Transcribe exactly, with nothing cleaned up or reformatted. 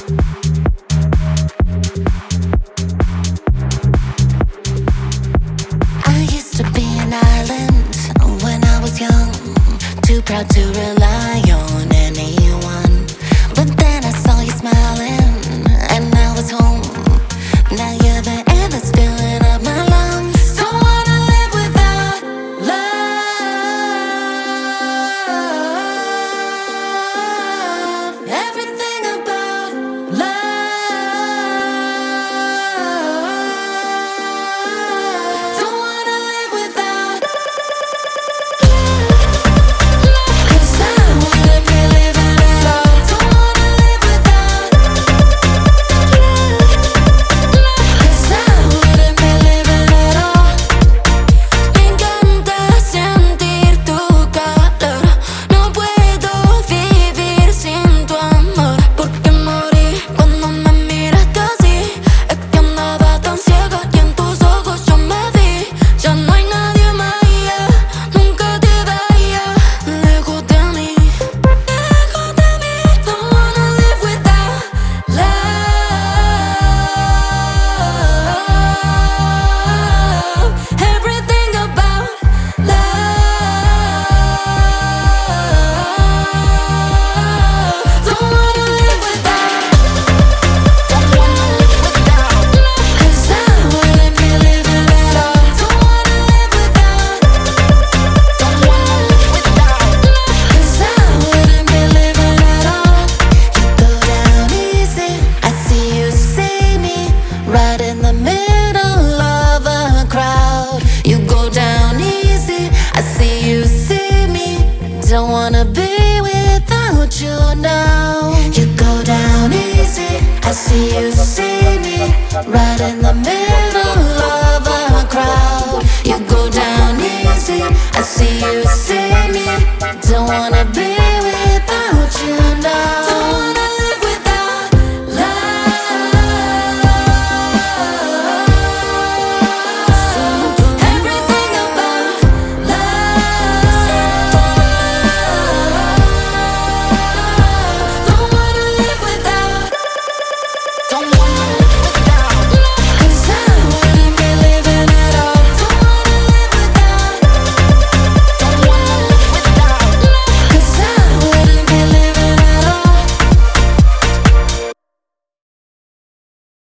I used to be an island when I was young, too proud to rely on anyone. But then I saw you smiling, and now it's home. Now you're the air that's filling up my lungs. Don't wanna live without love. Everything about love. Don't wanna live without love. 'Cause I wouldn't be living at all. Don't wanna live without love. 'Cause I wouldn't be living at all. Me encanta sentir tu calor. No puedo vivir sin tu amor. Porque morí cuando me miraste así. Es que andaba tan ciega y en tus ojos yo me vi. Ya no hay nadie más allá. Nunca te vayas lejos de mí. Lejos de mí. Don't wanna live without love. Everything about love. Don't wanna live without. Don't wanna live without. 'Cause I wouldn't be living at all. Don't wanna live without. Don't wanna live without. 'Cause I wouldn't be living at all. You go down easy. I see you see me right in the middle of a crowd. You go down easy. I see you see me. Don't wanna be without you now. You go down easy. I see you see me right in the middle of a crowd. You go down easy. I see you see me. Don't wanna be without you now.